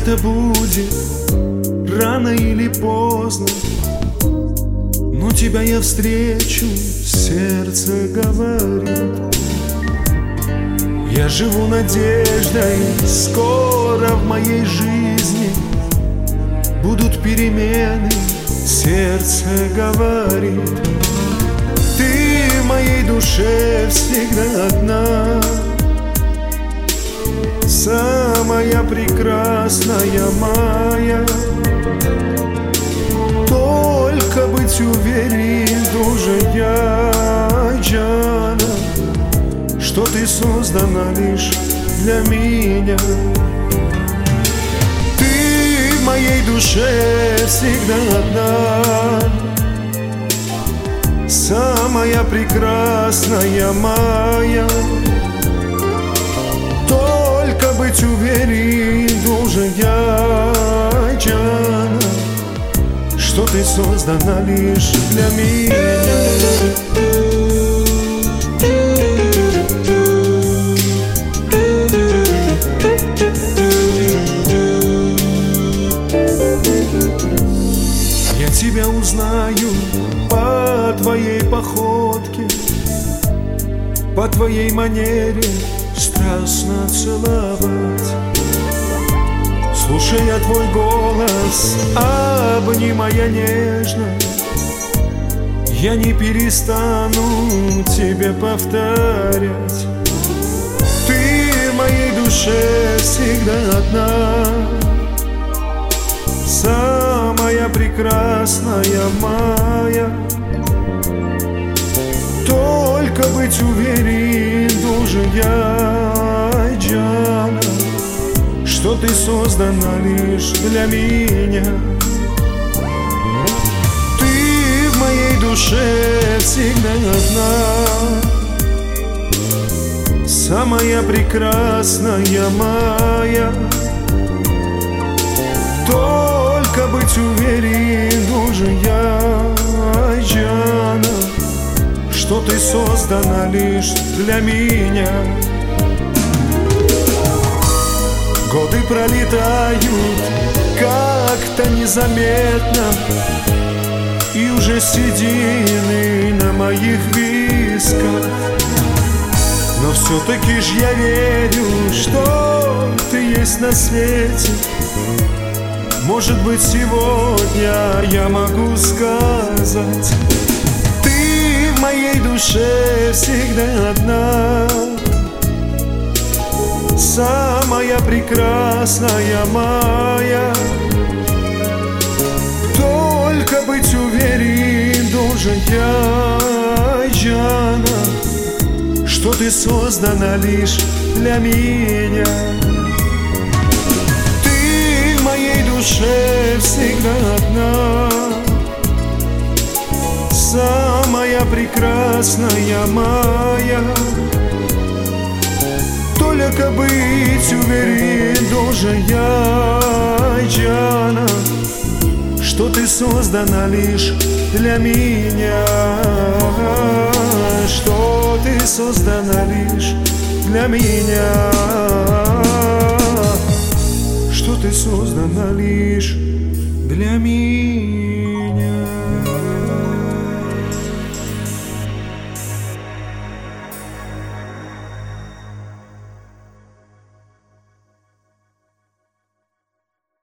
это будет рано или поздно, но тебя я встречу, сердце говорит. Я живу надеждой, скоро в моей жизни будут перемены, сердце говорит. Ты в моей душе всегда одна, самая прекрасная моя. Только быть уверен, дружья Джана, что ты создана лишь для меня. Ты в моей душе всегда одна, самая прекрасная моя. Только быть уверен, дружья Джана, что ты создана лишь для меня. Я тебя узнаю по твоей походке, по твоей манере страстно целовать. Слушая твой голос, обнимая нежно, я не перестану тебе повторять. Ты в моей душе всегда одна, самая прекрасная моя. Только быть уверен, дружья Джана, что ты создана лишь для меня. Ты в моей душе всегда одна, самая прекрасная моя. Только быть уверен, дружья Джана, что ты создана лишь для меня. Годы пролетают как-то незаметно, и уже седины на моих висках. Но все-таки ж я верю, что ты есть на свете. Может быть, сегодня я могу сказать: ты в моей душе всегда одна, самая прекрасная моя. Только быть уверен, дружья Джана, что ты создана лишь для меня. Ты в моей душе всегда одна, самая прекрасная моя. Только быть уверен, дружья Джана, что ты создана лишь для меня. Что ты создана лишь для меня. Что ты создана лишь для меня.